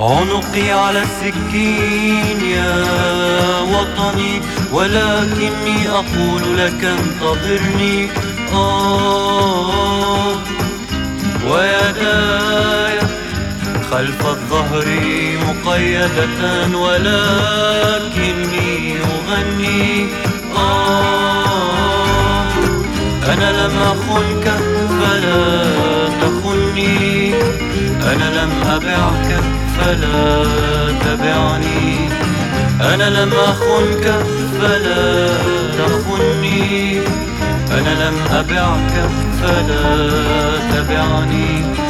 عنقي على السكين يا وطني، ولكني أقول لك انتظرني. ويداي خلف الظهر مقيدة، ولكني أغني. أنا لم أخنك فلا تخني، أنا لم أبعك فلا تبعني. أنا لم أخنك فلا تخني، أنا لم أبعك فلا تبعني.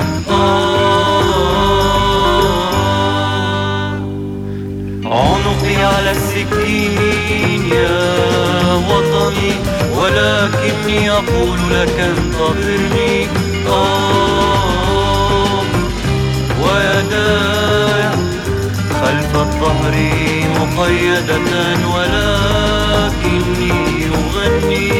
عنقي على السكين يا وطني، ولكني أقول لك انتظرني. ويداي خلف الظهر مقيدة، ولكني أغني.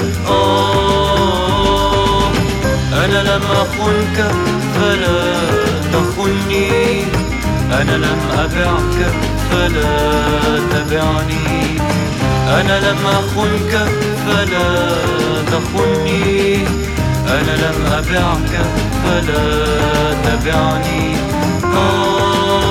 أنا لم أخنك فلا تخني، أنا لم أبعك فلا تبعني. أنا لم أخنك فلا تخني، أنا لم أبعك فلا تبعني.